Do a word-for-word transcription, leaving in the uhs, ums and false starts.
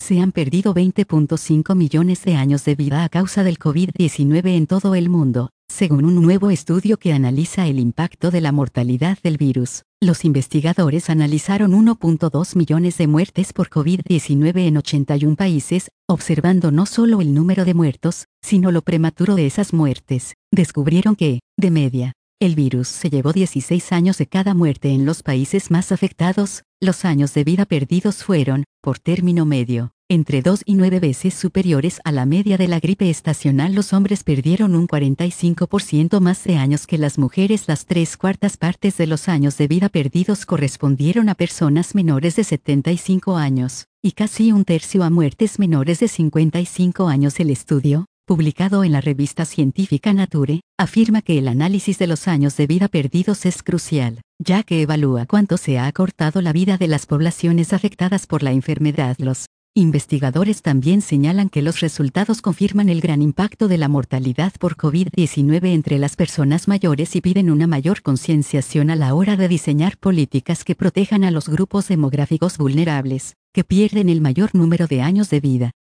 Se han perdido veinte punto cinco millones de años de vida a causa del COVID diecinueve en todo el mundo, según un nuevo estudio que analiza el impacto de la mortalidad del virus. Los investigadores analizaron uno punto dos millones de muertes por COVID diecinueve en ochenta y uno países, observando no solo el número de muertos, sino lo prematuro de esas muertes. Descubrieron que, de media, el virus se llevó dieciséis años de cada muerte en los países más afectados. Los años de vida perdidos fueron, por término medio, entre dos y nueve veces superiores a la media de la gripe estacional. Los hombres perdieron un cuarenta y cinco por ciento más de años que las mujeres. Las tres cuartas partes de los años de vida perdidos correspondieron a personas menores de setenta y cinco años, y casi un tercio a muertes menores de cincuenta y cinco años. El estudio, publicado en la revista científica Nature, afirma que el análisis de los años de vida perdidos es crucial, ya que evalúa cuánto se ha acortado la vida de las poblaciones afectadas por la enfermedad. Los investigadores también señalan que los resultados confirman el gran impacto de la mortalidad por COVID diecinueve entre las personas mayores y piden una mayor concienciación a la hora de diseñar políticas que protejan a los grupos demográficos vulnerables, que pierden el mayor número de años de vida.